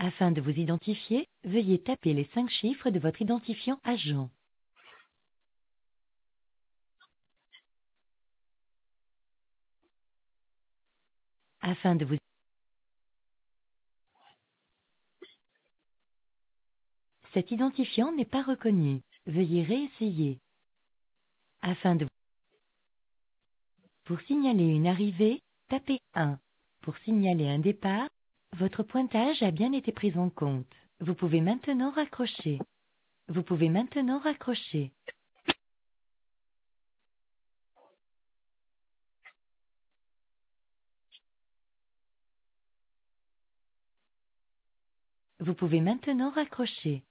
Afin de vous identifier, veuillez taper les 5 chiffres de votre identifiant agent. Afin de vous... Cet identifiant n'est pas reconnu. Veuillez réessayer. Afin de... Pour signaler une arrivée, tapez 1. Pour signaler un départ, votre pointage a bien été pris en compte. Vous pouvez maintenant raccrocher. Vous pouvez maintenant raccrocher. Vous pouvez maintenant raccrocher.